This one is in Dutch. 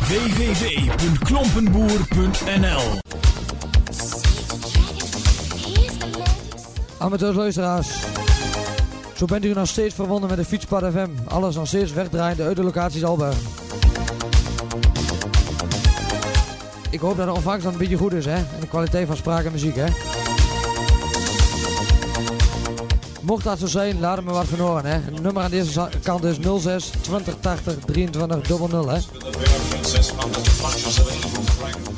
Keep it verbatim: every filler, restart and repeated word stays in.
w w w punt klompenboer punt n l. Amateurs luisteraars, zo bent u nog steeds verbonden met de Fietspad F M. Alles nog steeds wegdraaiende uit de locaties Albergen. Ik hoop dat de ontvangst dan een beetje goed is, hè? En de kwaliteit van spraak en muziek, hè? Mocht dat zo zijn, laat me wat van horen, hè? Het nummer aan deze kant is nul zes twintig tachtig drieëntwintig nul nul, hè?